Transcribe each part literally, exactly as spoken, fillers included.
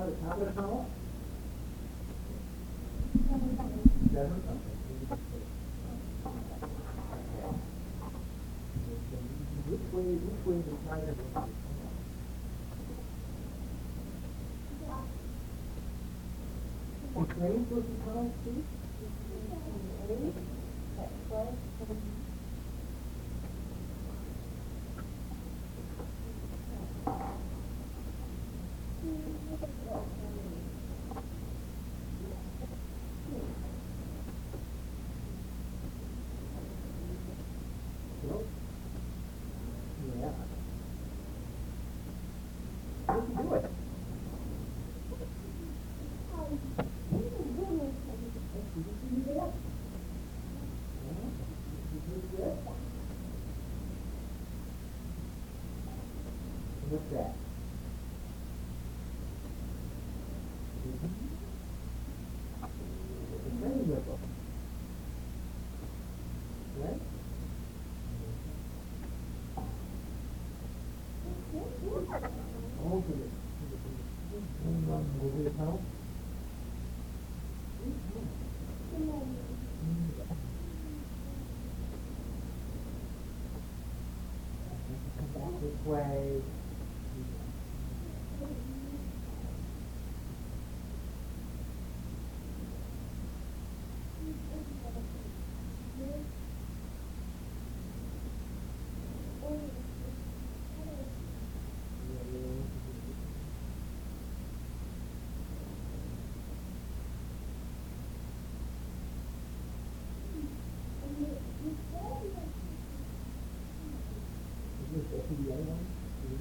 the top of the tunnel? Seven? Okay. Which way, which way is the tiger going? The train supposed to tunnel too? Nope. Yeah. How did you do it? What's that? It's a train whistle. Right? Oh, did it? Did it run over the tunnel? Come back this way. The other one?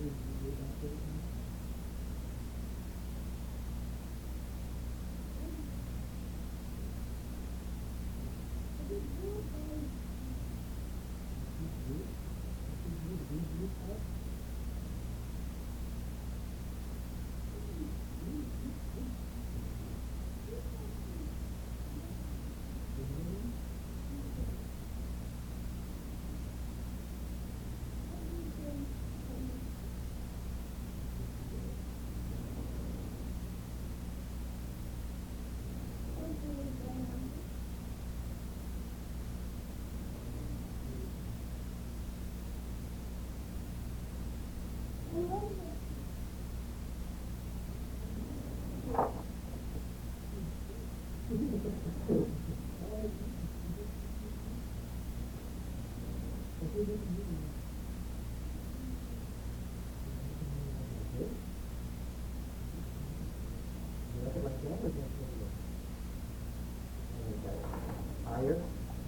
Higher.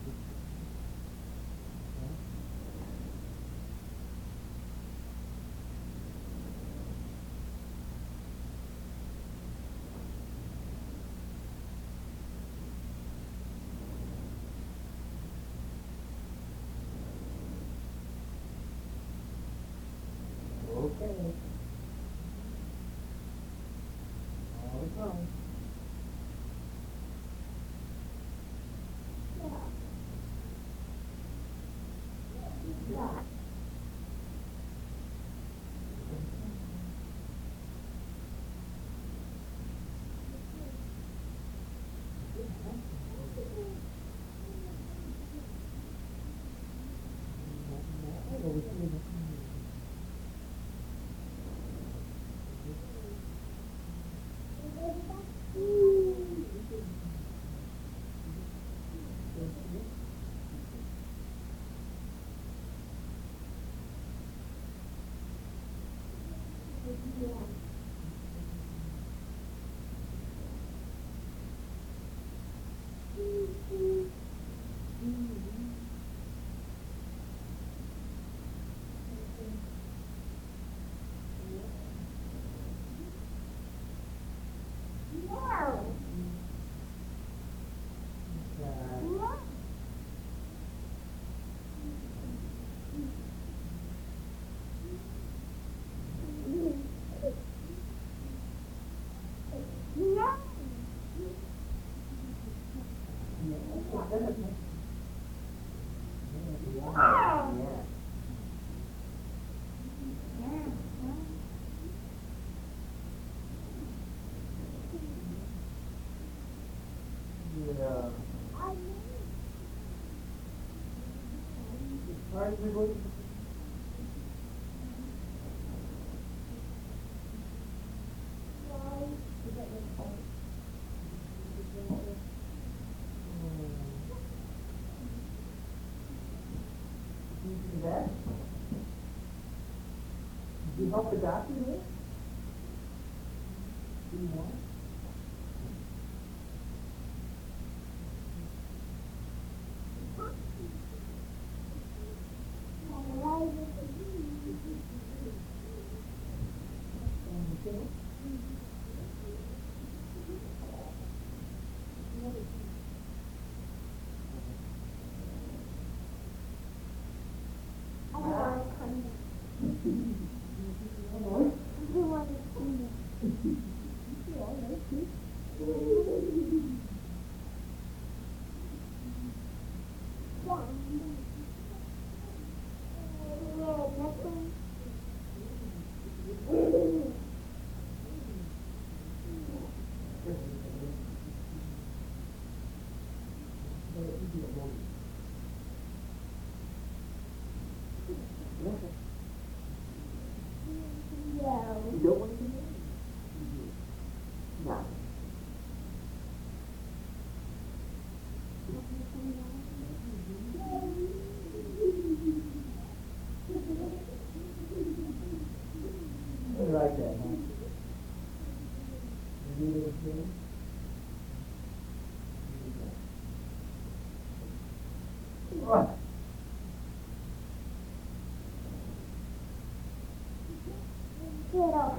Okay. All the time. everybody. That? Did you help the doctor there? Do you want? You don't want to be married? No. You like that, huh? You need it too? What? Get off.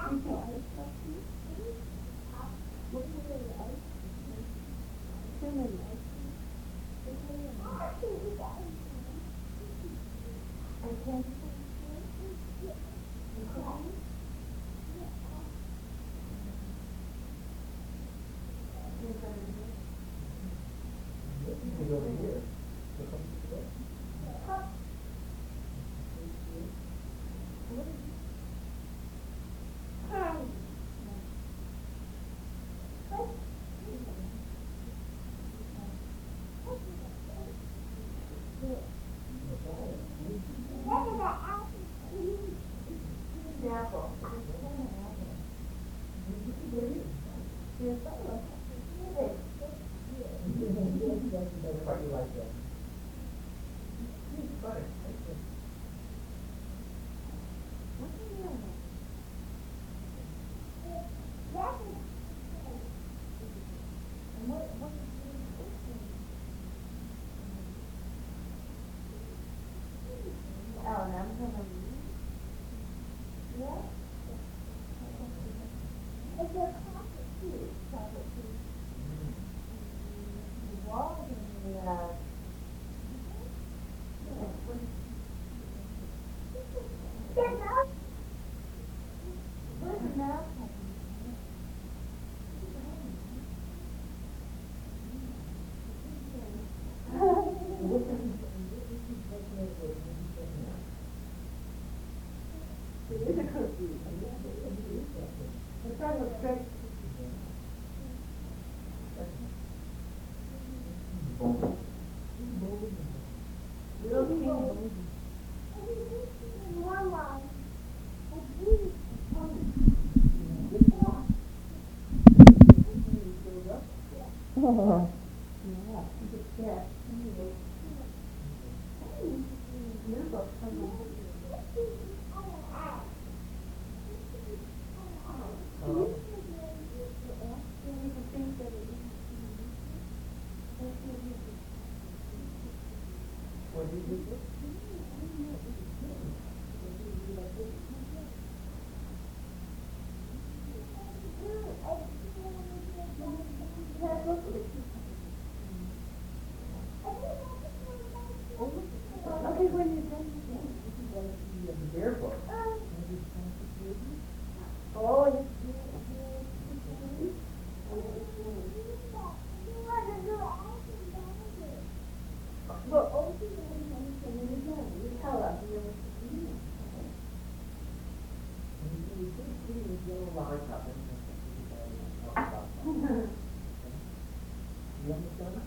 He's over here. Look up to the left. Why do you like that? It's funny. It's kind of straight. Oh. What did you do? Okay, when you're done with the bear book. Oh, yes. You understand?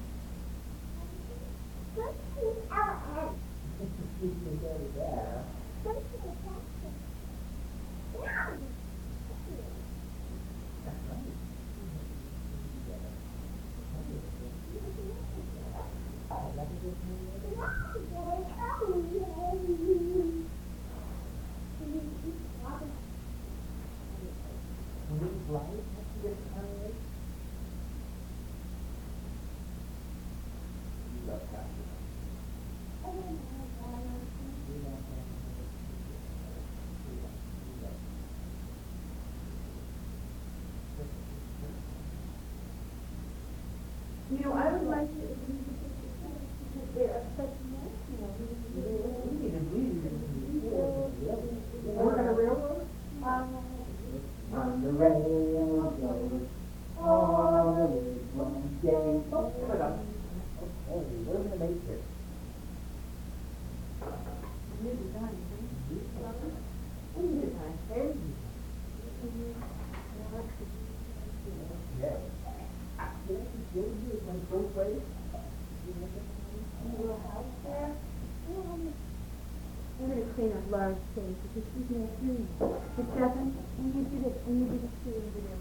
You know, I would like to. They're such nice, you know. We need to bleed. Work on a railroad? Um, on the railroad goes all the way from day. Oh, hold on. Okay, we're gonna make it. New design, huh? New design, very new. Yeah. Both ways. A little house there. I'm going to clean up Laura's face because she's not doing it. But Stefan, when you do this, when you do this, you do it.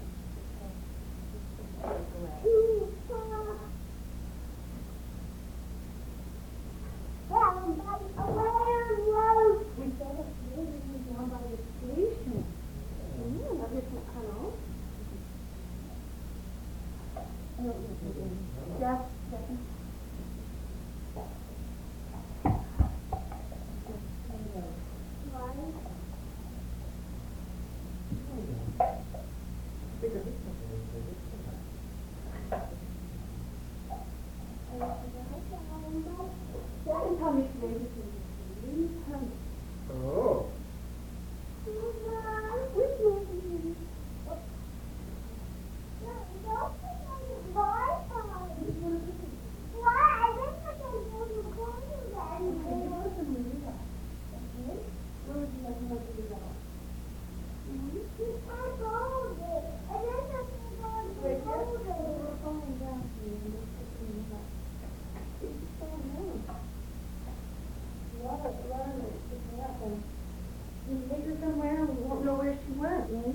We saw that today down by the station. Yeah, another tunnel. Jeff, Stefan. somewhere and we won't know where she went, right?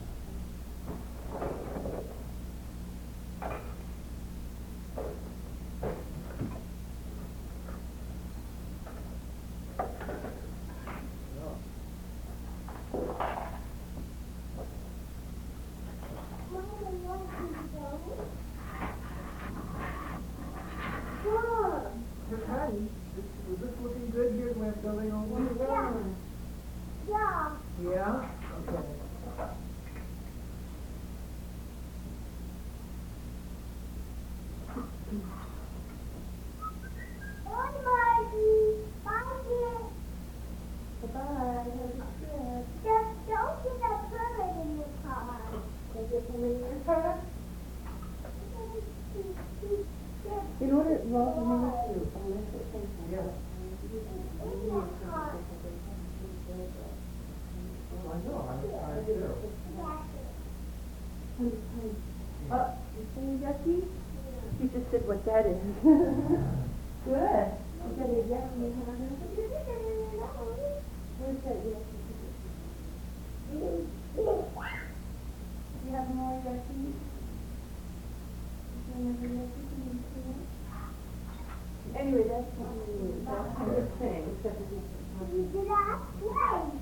Honey, is is this looking good here, the way it's building over? Yeah. Yeah. Yeah? Okay. Bye, Margie. Bye, dear. Bye-bye, have a good trip. Just don't get that permit in your car. Can I get some in your car? In order, well, unless you, unless it's something. Yeah. In your car. Oh, I know, I'm trying to. Oh, you saying Jackie? You just said what that is. Good. You got a yummy, huh? Where's that Jackie? You have more Jackie? Anyway, that's not me. That's a good thing. Except it's not me. Did I play?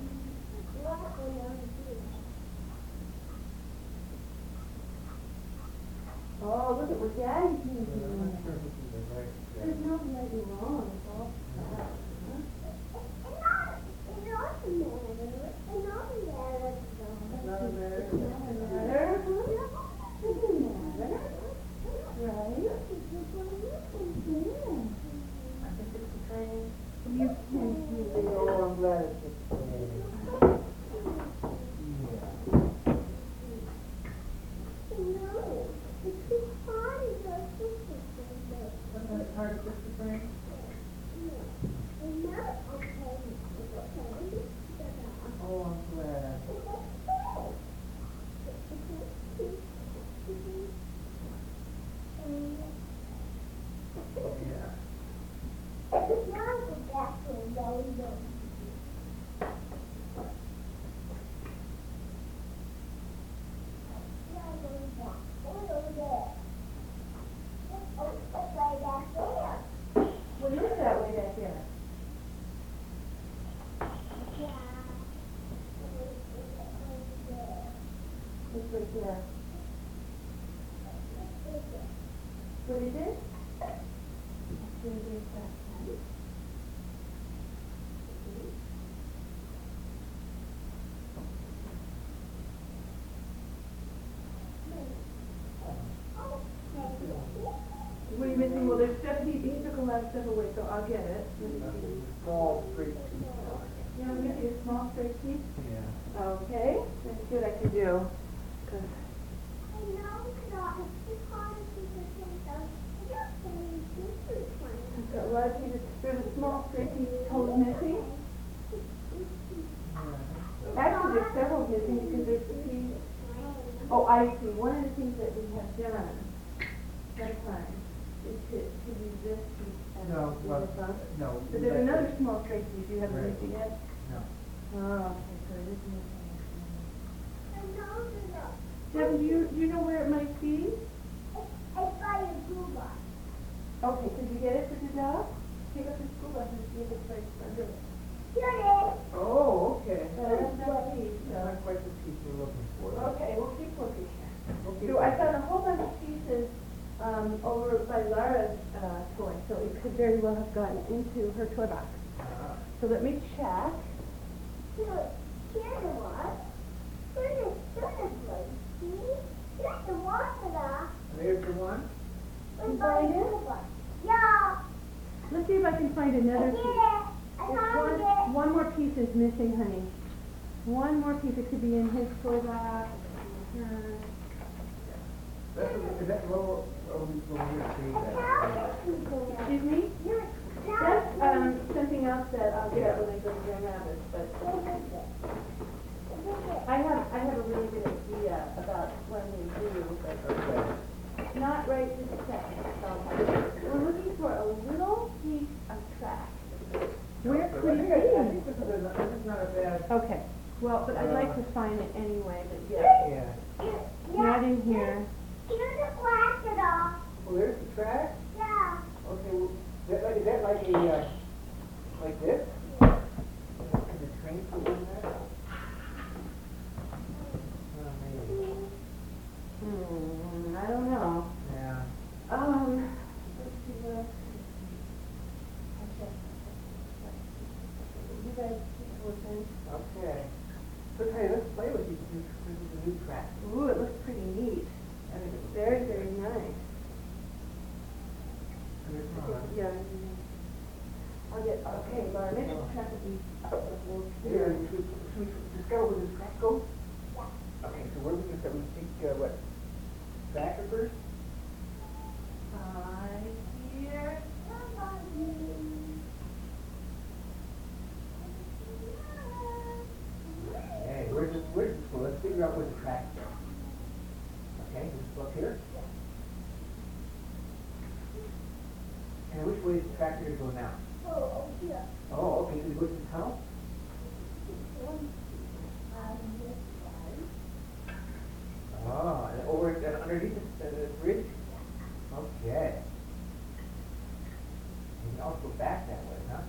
Oh, look at what Daddy's I'm doing. not sure this is the right. There's nothing right or wrong. It's all flat. Doesn't matter. Matter? Doesn't matter. Right? I think it's the same. You can see it. Oh, I'm glad it's the same. Yeah. Wasn't it hard to fix the frame? Oh, I'm glad. Yeah. What is that way back there? It's right there. What is it? It's right there, back there. What are you missing? Well, there's stuff, he, he took a lot of stuff away, so I'll get it. Small straight. You want me to do a small straight piece? Yeah. Okay, let's see what I can do. 'Cause I've got a lot of pieces. There's a small straight piece totally missing. Actually, there's several missing because there's the piece. Oh, I see. One of the things that we have done sometimes is to, to use this piece as No, the well, bump. no. But there's another small straight piece you haven't Right. used yet. No. Oh, okay, so it is missing. Devin, do you, do you know where it might be? Okay, could you get it for the dog? Pick up the school bus and see if it's right under it. Oh, okay. So that's that piece, so. Not quite the piece we're looking for. Okay, we'll keep looking. Okay. So I found a whole bunch of pieces, um, over by Lara's, uh, toy, so it could very well have gotten into her toy box. Ah. So let me check. There's the one. You find it? Yeah. Let's see if I can find another piece. I There's found one, it. one more piece is missing, honey. One more piece, it could be in his toy box. Uh, That's, is that lower, over, over here, see that? Excuse me? That's, um, something else that I'll get at when I go to Grand Rapids, but I have, I have a really good idea about what I'm gonna do, but Okay. not right this second. So we're looking for a little piece of track. Where So I could think, it I, I be? think this is, a, this is not a bad. Okay, well, but I'd like to sign it anyway, but yeah. Yeah. Not in here. Here's the blanket off. Well, there's the track. Yeah. Okay, well, is that like, is that like a, uh, like this? Can the train go in there? Oh, maybe. Hmm, I don't know. Yeah. Um, let's see what else. You guys keep looking. Okay. So, hey, let's play with these new, with the new track. Ooh, it looks pretty neat. I think it's Very, very nice. Here's Okay, mine. yeah. I'll get, okay, Laura, maybe the track will be a little Here, here. should we, should we discover where this track goes? Okay, so where are we gonna start? We think, uh, what? Tracker first? Right here. Hey, where's this, where's this go? Let's figure out where the track goes. Okay, this is up here. And which way is the tractor to go now? Oh, here. Oh, okay, so we go to the tunnel? Oh, and over, and underneath the, the the bridge? Okay. You can also go back that way, huh?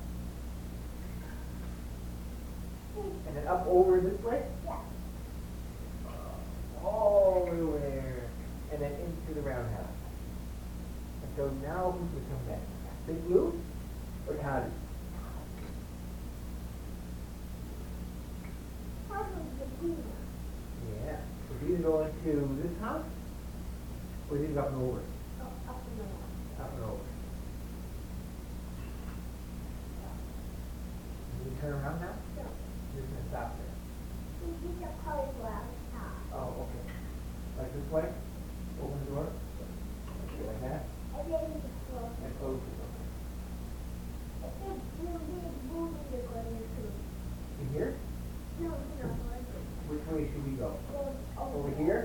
And then up over this way? All the way there. And then into the roundhouse. And so now who's gonna come next? Big Blue or Toddy? Yeah. So these go into this house? Or these up and over? Up and over. Can you turn around now? You're gonna stop there. Oh, okay. Like this way? Open the door? Okay, like that? And close it, okay. In here? Which way should we go? Over here?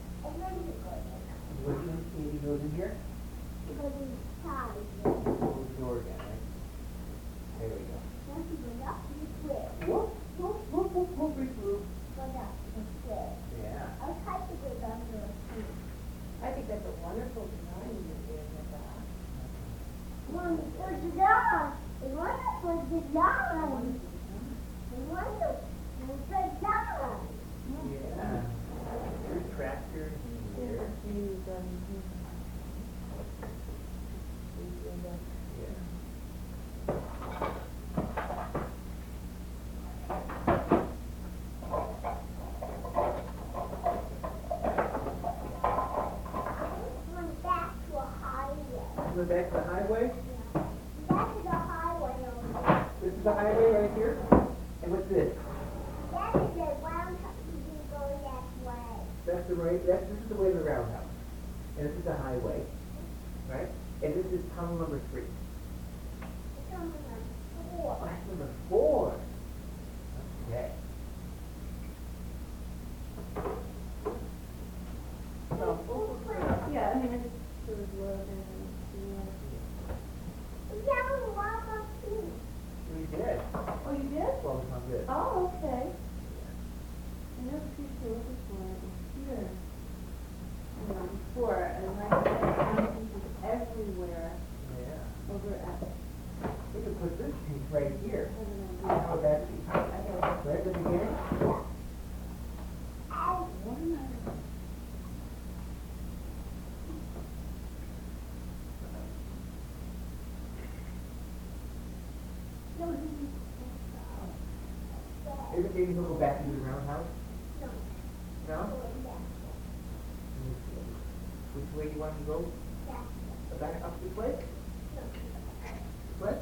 Which one, maybe goes in here? Close the door again, right? There we go. Whoop, whoop, whoop, whoop, whoop, Big Blue. Yeah. I think that's a wonderful design you did with that. Wonderful design. Wonderful design. Wonderful design. Yeah. There's tractor here. Use, um, Yeah. Went back to a highway. Go back to the highway. That is a highway over there. This is the highway right here. And what's this? That is a roundhouse. You can go that way. That's the right, that's, this is the way to the roundhouse. And this is the highway, right? And this is tunnel number three. It's on the Oh, four. that's number four. Okay. So, yeah, I mean, I just sort of load in and see what. We have a lot of things. we did. Oh, you did? Well, it's not good. Oh, okay. I know the picture was before, it was here. Um, before, and like I said, mountains is everywhere Yeah. over at, We could put this piece right here. I don't know, How about that piece? Right at the beginning? one of Maybe, maybe he'll go back into the roundhouse? No. No? Going back. Let me see. Which way do you want to go? Back. Uh, Back up this way? This way?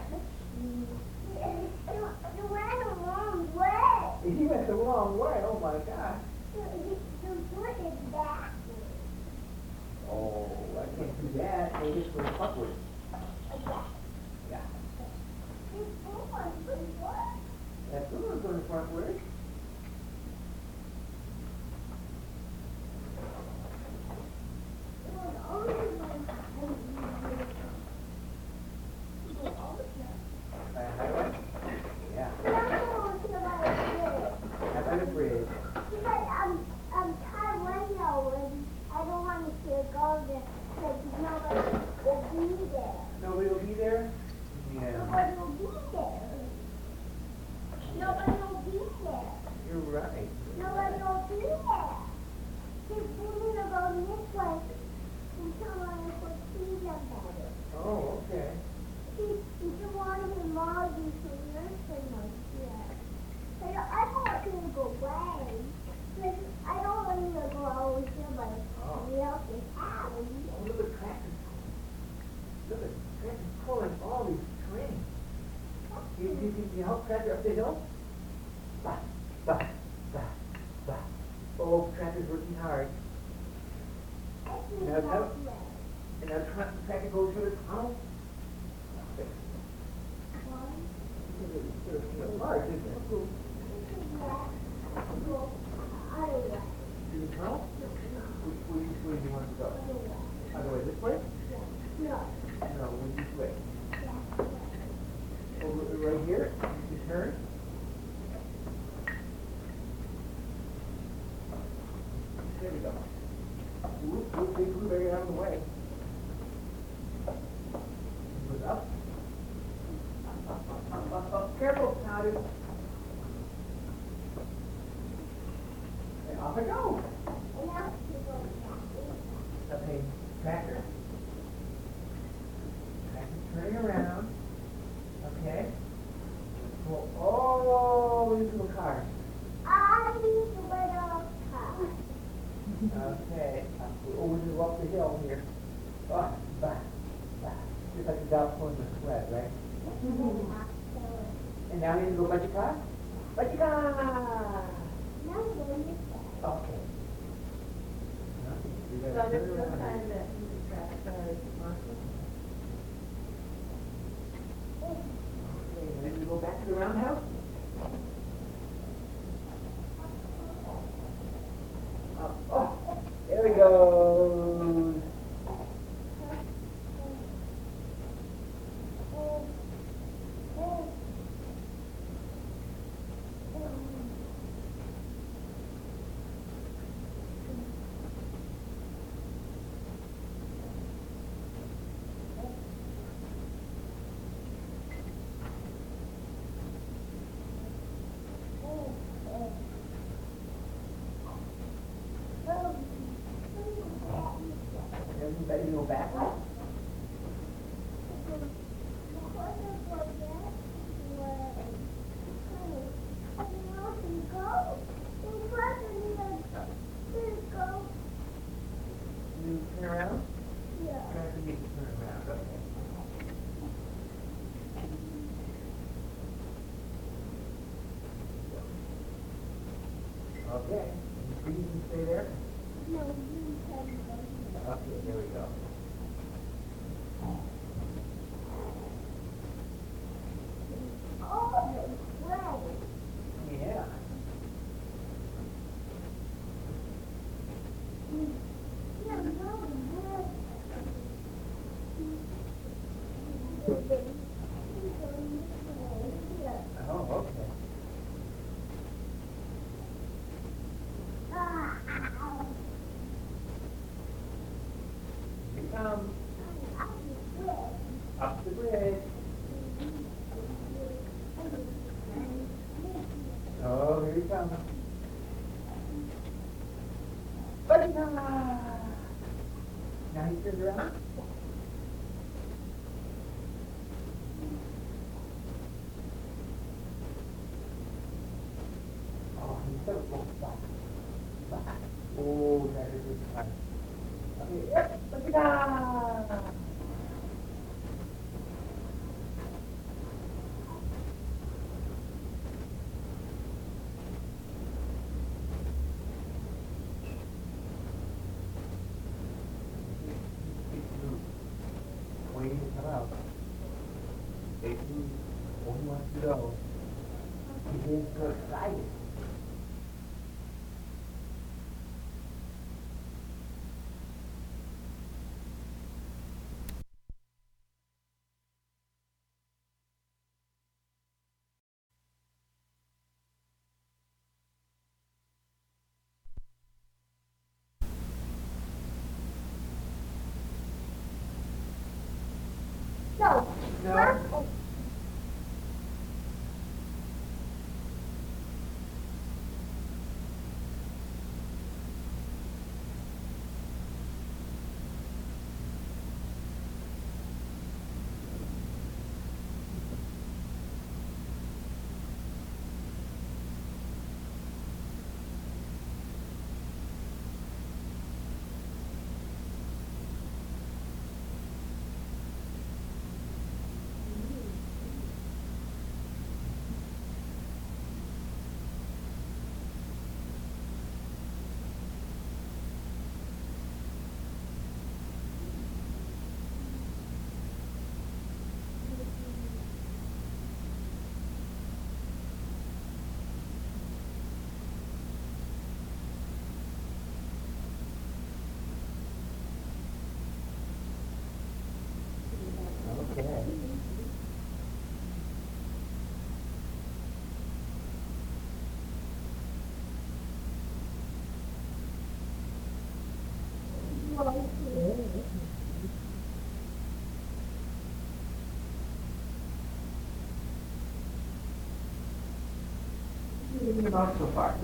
You, you went the wrong way. He went the wrong way, oh my gosh. You, you, you put it backwards. Oh, I can't do that. Maybe it's going upwards. Yeah. You forward, but what? That's the one going frontwards. It was only like you go over there. Uh, highway? Yeah. Now I want to like this. That's what it's Nobody will be there. He's thinking of going this way until I could see them better. Oh, okay. He, he wanted to log you to nursing like that. But I want him to go away. Because I don't want him to go over here by somebody else's house. Oh, look at the tractors. Look at the tractors pulling all these strings. You, you, you, you help tractor up the hill? Bah, bah, bah, bah. Oh, tractor's working hard. Now, now, and now tra- tractor goes through the tunnel. It's hard, isn't it? Through the tunnel? Which, which way do you want to go? Other way, this way? No. No, which way? Over right here? You turn? There we go. Whoop, whoop, big blueberry out of the way. Goes up. Up, up, up, up, up. Careful, Powder. And off I go. Okay, tractor. Tractor turning around. Okay. Pull all these little cars. I need to let off car. Okay. Oh, we just walk the hill here. Oh, bah, bah. Just like a dog pulling the sled, right? And now we need to go Bajika? Bajika! Okay. We So gotta this turn is the around. time that he was trapped, uh, Marshall. Okay, then we go back to the roundhouse. Up. Oh, there we go. Everybody go backwards. You turn around? Tractor needs to turn around, okay. Okay, you can stay there? Okay, there we go. Yeah. Oh, okay. Here he comes. Up the bridge. Oh, here he comes. Ba-da-da! Now he turns around. Oh, he's so close. Back. Back. Oh, that is his time. Okay, yep. Ba-da-da! Waiting to come out. Jason only wants to go. He's getting so excited. No. No. your mouth so far.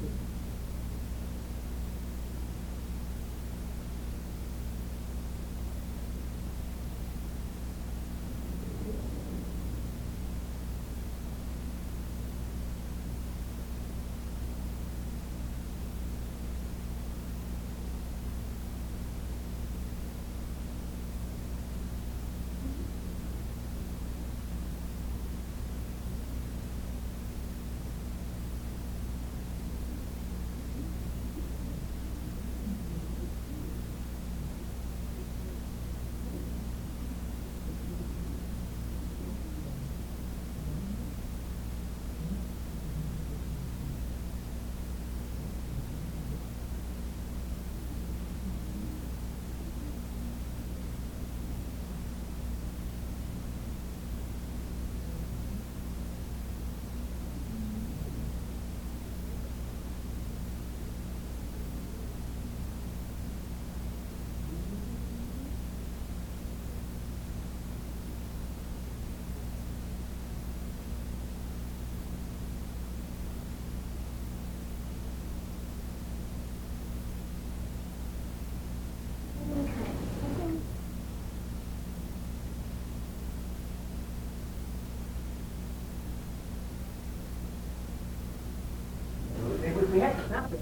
We had to stop it.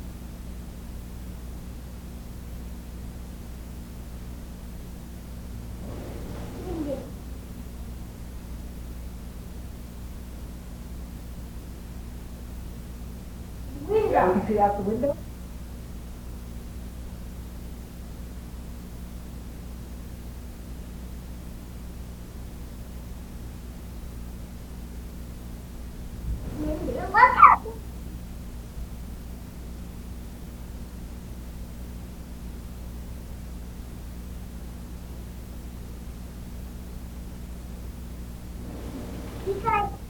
Yeah, we can see out the window. Look out! Because